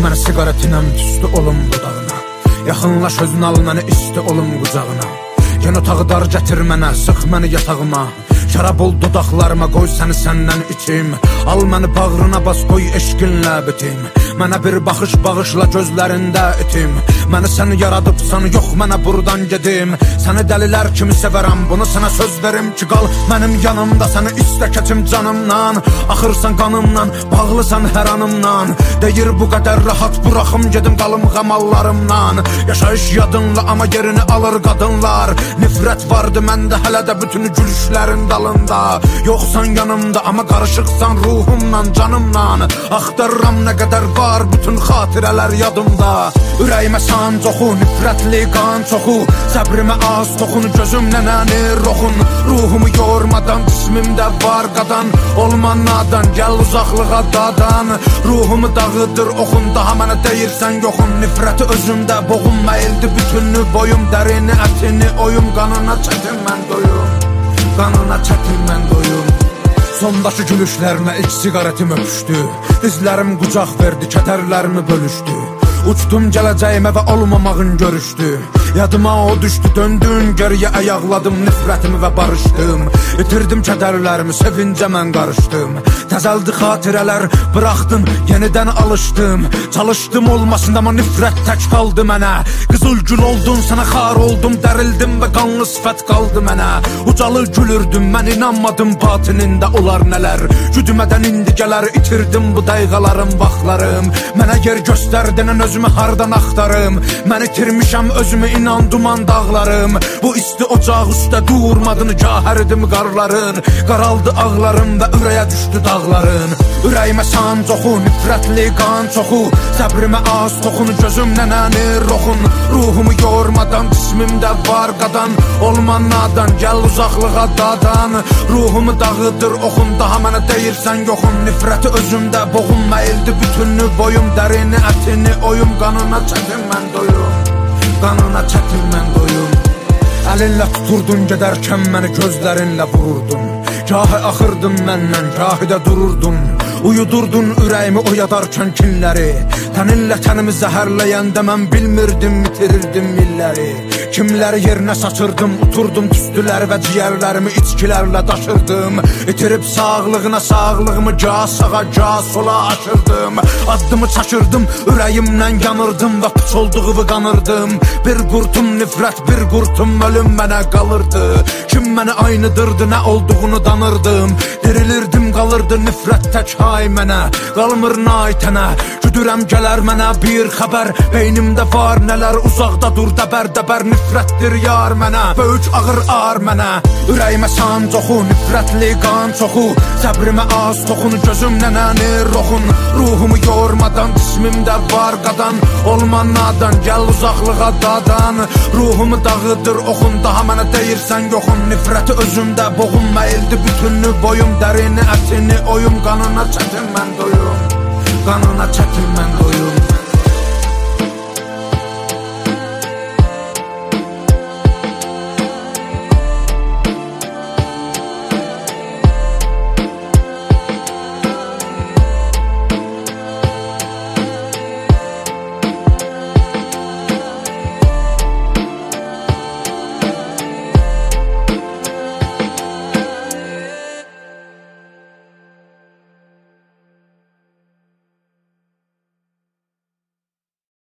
məni siqaretinəm tüstü olum budağına. Yaxınlaş özün al məni isti olum qucağına. Gen otağı dar gətir mənə, sıx məni yatağıma. Şərab ol dodaqlarıma, qoy səni səndən içim. Al məni bağrına bas, qoy eşqinlə bitim. Mənə bir baxış bağışla gözlərində itim. Məni sən yaradıbsan, yox mənə buradan gedim. Səni dəlilər kimi sevərəm, bunu sənə söz verim ki, qal mənim yanımda. Səni istə keçim canımdan, axırsan qanımdan, bağlısan hər anımdan. Deyir bu qədər rahat buraxım gedim qalım qamallarımdan. Yaşayış yadınla amma yerini alır qadınlar. Nifrət vardı məndə hələ də bütün gülüşlərin dalında. Yoxsan yanımda amma qarışıqsan ruhumla, canımla. Axtarıram nə qədər var bütün xatirələr yadımda. Ürəyimə san çoxu, nifrətli qan çoxu. Səbrimə az toxun, gözümlə nənir roxun. Ruhumu yormadan cismimdə var qadan. Olma nadan, gəl uzaqlığa dadan. Ruhumu dağıdır oxun, daha mənə deyirsən yoxun. Nifrəti özümdə boğum, məyildi bütünlü boyum. Dərini, ətini oyum, qanına çətin mən doyum. Qanına çətin mən doyum. Sondakı gülüşlərinə ilk siqaretim öpüşdü. Dizlərim qucaq verdi, kədərlərimi bölüşdü. Uçdum gələcəyimə və olmamağın görüşdü. Yadıma o düşdü, döndün geriyə ayaqladım nifrətimi və barışdım. İtirdim kədərlərimi, sevincə mən qarışdım. Təzəldi xatirələr, bıraxdım, yenidən alışdım. Çalışdım olmasın amma nifrət tək qaldı mənə. Qızıl gül oldun, sənə xar oldum, dərildim və qanlı sifət qaldı mənə. Ucalı gülürdüm, mən inanmadım batinində olar nələr. Güdümədən indi gələr, itirdim bu dəqiqələrim, vaxtlarım. Mənə yer göstərdinən özümü hardan axtarım. Mən itirmişəm özümü, inan duman dağlarım. Bu isti ocaq üstə durmadın, gahərdim qarların. Qaraldı ağlarım və ürəyə düşdü dağların. Ürəyimə san çoxu, nifrətli qan çoxu. Səbrimə az toxun, gözümlə nənir roxun. Ruhumu yormadan cismimdə var qadan. Olma nadan, gəl uzaqlığa dadan. Ruhumu dağıdır oxun, daha mənə deyirsən yoxun. Nifrəti özümdə boğum, məyildi bütünlü boyum. Dərini, ətini oyum, qanına çətin mən doyum. Qanına çətin mən doyum. Əlinlə tuturdun gedərkən məni, gözlərinlə vururdun. Gahı axırdın məndən, gahı da dururdun. Uyudurdun ürəyimi oyadarkən kinləri. Təninlə tənimi zəhərləyəndə mən bilmirdim, itirirdim illəri. Kimləri yerinə saçırdım, uturdum tüstülər və ciyərlərimi içkilərlə daşırdım. İtirib sağlığına sağlığımı, gah sağa, gah sola aşırdım. Addımı çakırdım, ürəyimlə yanırdım və puç olduğumu qanırdım. Bir qurtum nifrət, bir qurtum ölüm mənə qalırdı. Kim məni aynıdırdı, nə olduğunu danırdım. Dirilirdim, qalırdı nifrət tək hay mənə. Qalmır naitənə, güdürəm gələr mənə bir xəbər. Beynimdə var nələr, uzaqda dur dəbər-dəbər. Nifrətdir yar mənə, böyük ağır ar mənə. Ürəyimə san çoxu, nifrətli qan çoxu. Səbrimə az toxun, gözümlə nənir roxun. Ruhumu yormadan cismimdə var qadan. Olma nadan, gəl uzaqlığa dadan. Ruhumu dağıdır oxun, daha mənə deyirsən yoxun. Nifrəti özümdə boğum, məyildi bütünlü boyum. Dərini, ətini oyum, qanına çətin mən doyum. Qanına çətin mən doyum.